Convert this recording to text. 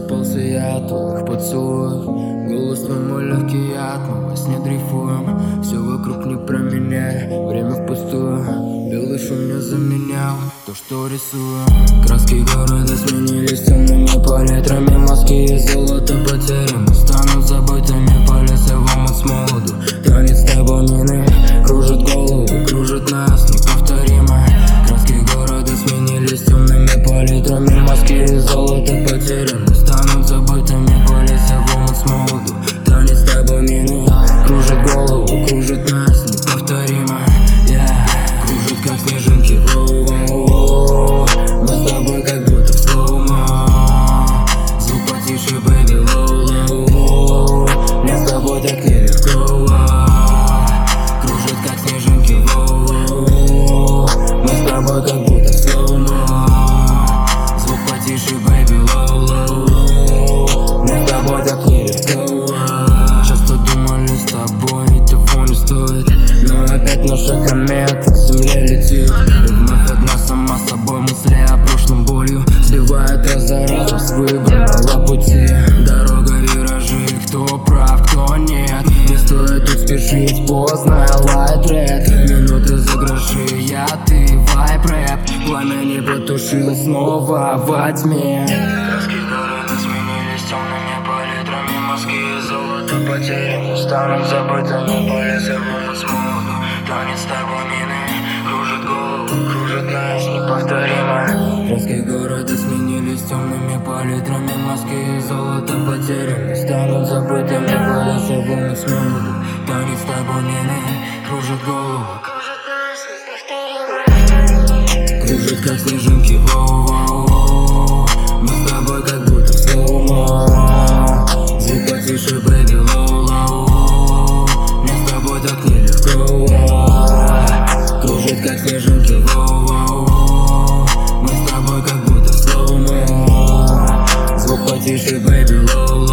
Просыпался я от твоих поцелуев. Голос твой мой легкий яд, мы во сне дрейфуем. Все вокруг не про меня, время впустую. Белый шум не заменял то, что рисую. Краски города сменились темными палитрами. Маски и золото потеряны станут забытыми. Полез я в омут с молоду. Танец табамины кружит голову, кружит нас неповторимо. Краски города сменились темными палитрами. Маски и золото потеряны станут забытыми. Полез я в омут с молоду. Танец табамины кружит голову, кружит нас неповторимо. Кружит как снежинки, воу-воу-воу. Мы с тобой как будто в слоумо. Звук потише, бэйби, лоу-лоу. Мне с тобой так нелегко. Кружит как снежинки, воу-воу. Мы с тобой как будто в слоумо. Звук потише, бэйби, лоу-лоу. Мне с тобой так нелегко. Часто думали с тобой, того не стоит. Но опять наша комета к земле летит. И вновь одна сама собой мысли о прошлом болью сливает раз за разом с выбранного пути. Дорога, виражи, кто прав, кто нет. Не стоит тут спешить, поздно, лайт рэп. Минуты за гроши, я, ты, вайп рэп. Пламя не потушил снова во тьме. Краски города сменились темными палитрами. Маски и золото потеряны станут забытыми. Полез я в омут с молоду. Танец табамины кружит голову, кружит нас неповторимо. Краски города сменились темными палитрами. Маски и золото потеряны станут забытыми. Полез я в омут с молоду. Танец табамины кружит голову, кружит как снежинки, воу-воу-воу. Мы с тобой как будто в слоумо. Звук потише, бэйби, лоу-лоу. Мне с тобой так нелегко. Кружит как снежинки, воу-воу. Мы с тобой как будто в слоумо. Звук потише, бэйби, лоу-лоу.